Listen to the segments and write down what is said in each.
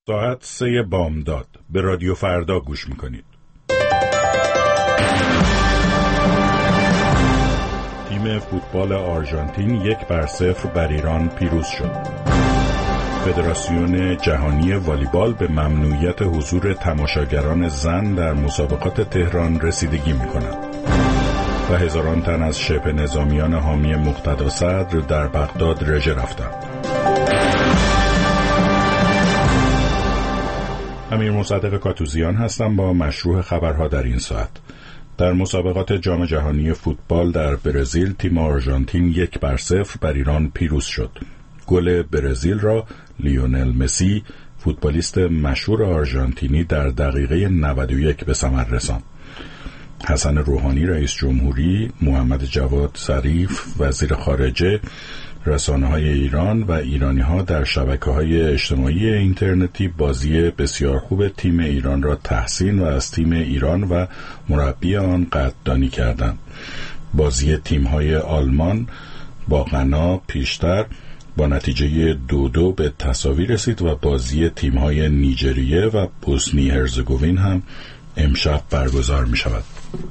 ساعت 3 بامداد به رادیو فردا گوش میکنید. تیم فوتبال آرژانتین 1-0 بر ایران پیروز شد. فدراسیون جهانی والیبال به ممنوعیت حضور تماشاگران زن در مسابقات تهران رسیدگی میکند و هزاران تن از شبه نظامیان حامی مقتدا صدر در بغداد رژه رفتند. امیر مصدق کاتوزیان هستم با مشروع خبرها در این ساعت. در مسابقات جام جهانی فوتبال در برزیل تیم آرژانتین 1-0 بر ایران پیروز شد. گل برزیل را لیونل مسی، فوتبالیست مشهور آرژانتینی، در دقیقه 91 به ثمر رساند. حسن روحانی رئیس جمهوری، محمد جواد ظریف وزیر خارجه، رسانه‌های ایران و ایرانی‌ها در شبکه‌های اجتماعی اینترنتی بازی بسیار خوب تیم ایران را تحسین و از تیم ایران و مربی آن قدردانی کردند. بازی تیم‌های آلمان با غنا پیشتر با نتیجه 2-2 به تساوی رسید و بازی تیم‌های نیجریه و بوسنی هرزگوین هم امشب برگزار می‌شود.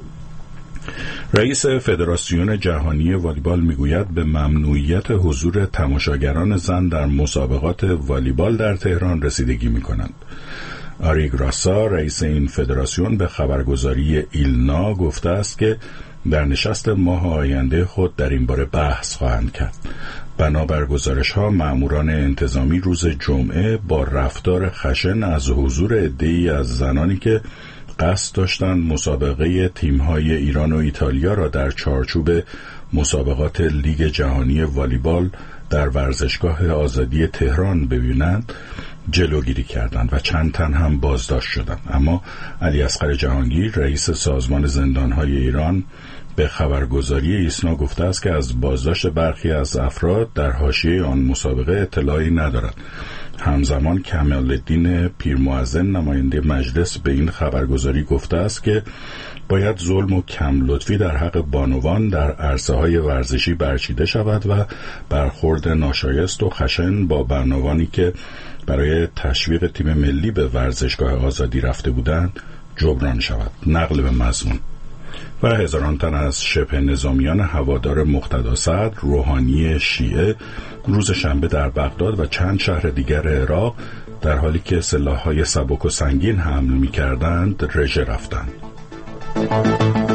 رئیس فدراسیون جهانی والیبال میگوید به ممنوعیت حضور تماشاگران زن در مسابقات والیبال در تهران رسیدگی می‌کنند. آری گراسا رئیس این فدراسیون به خبرگزاری ایلنا گفته است که در نشست ماه آینده خود در این باره بحث خواهند کرد. بنابر گزارش‌ها مأموران انتظامی روز جمعه با رفتار خشن از حضور عده‌ای از زنانی که قصد داشتند مسابقه تیم‌های ایران و ایتالیا را در چارچوب مسابقات لیگ جهانی والیبال در ورزشگاه آزادی تهران ببینند جلوگیری کردند و چند تن هم بازداشت شدند. اما علی اصغر جهانگیر رئیس سازمان زندان‌های ایران به خبرگزاری ایسنا گفته است که از بازداشت برخی از افراد در حاشیه آن مسابقه اطلاعی ندارد. همزمان کمال‌الدین پیرمؤذن نماینده مجلس به این خبرگزاری گفته است که باید ظلم و کم لطفی در حق بانوان در عرصه‌های ورزشی برچیده شود و برخورد ناشایست و خشن با بانوانی که برای تشویق تیم ملی به ورزشگاه آزادی رفته بودند جبران شود. نقل به مضمون. و هزاران تن از شبه نظامیان هوادار مقتدا صدر روحانی شیعه روز شنبه در بغداد و چند شهر دیگر عراق در حالی که سلاح‌های سبک و سنگین حمل می‌کردند رژه رفتند.